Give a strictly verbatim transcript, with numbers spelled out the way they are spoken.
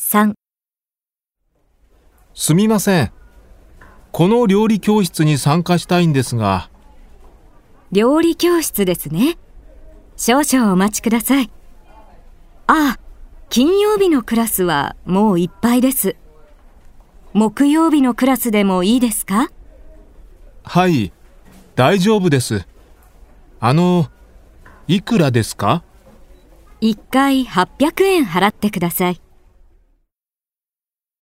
さん、 すみません。この料理教室に参加したいんですが。 料理教室ですね。少々お待ちください。ああ、金曜日のクラスはもういっぱいです。木曜日のクラスでもいいですか？ はい、大丈夫です。あの、いくらですか？ いっかいはっぴゃくえん払ってください。